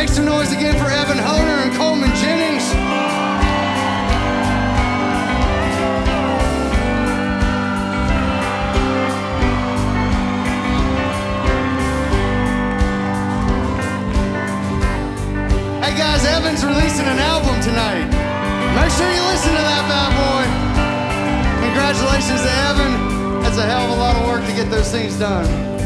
Make some noise again for Evan Honer and Coleman Jennings. Hey guys, Evan's releasing an album tonight. Make sure you listen to that bad boy. Congratulations to Evan. That's a hell of a lot of work to get those things done.